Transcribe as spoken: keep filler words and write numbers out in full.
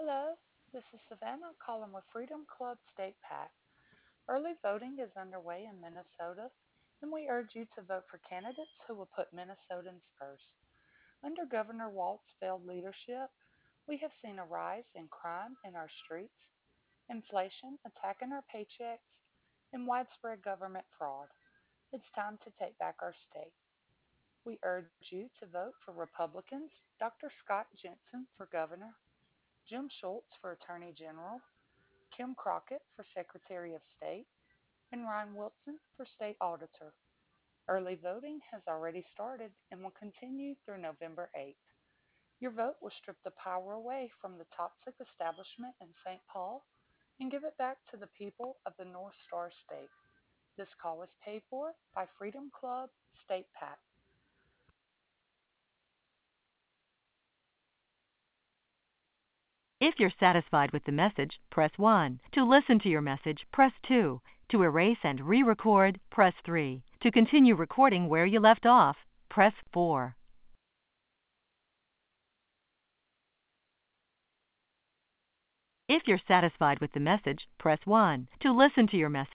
Hello, this is Savannah calling with Freedom Club State PAC. Early voting is underway in Minnesota, and we urge you to vote for candidates who will put Minnesotans first. Under Governor Walt's failed leadership, we have seen a rise in crime in our streets, inflation attacking our paychecks, and widespread government fraud. It's time to take back our state. We urge you to vote for Republicans, Doctor Scott Jensen for governor, Jim Schultz for attorney general, Kim Crockett for Secretary of State, and Ryan Wilson for State Auditor. Early voting has already started and will continue through November eighth. Your vote will strip the power away from the toxic establishment in Saint Paul and give it back to the people of the North Star State. This call is paid for by Freedom Club State PAC. If you're satisfied with the message, press one. To listen to your message, press two. To erase and re-record, press three. To continue recording where you left off, press four. If you're satisfied with the message, press one. To listen to your message,